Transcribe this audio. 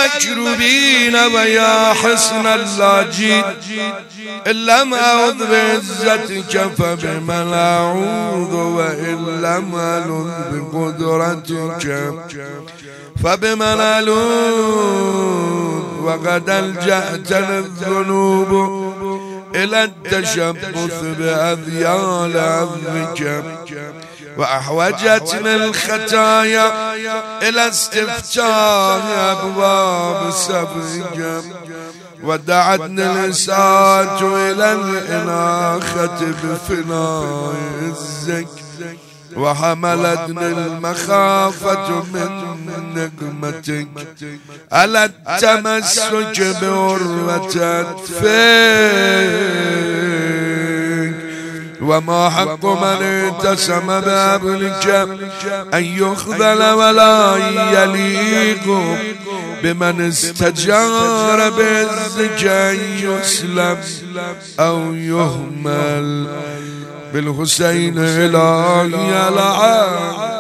المكروبين ويا حسن اللاجئ إن لم أعوذ بعزتك فبمن أعوذ وإن لم ألذ بقدرتك فبمن ألوذ وقد ألجأت للذنوب إلى التشبث بأذيال عظمك وأحوجتني الخطايا إلى استفتاح أبواب سبك ودعتني الإساءة إلى الإناخة بفناء الزك وحملتني المخافة من نقمتك على التمسك بعروة أكفيك وما حق من اتسم بابلك أن يخذل ولا يليق بمن استجار بعزك أن يسلم أو يهمل بالحسين إلهي العام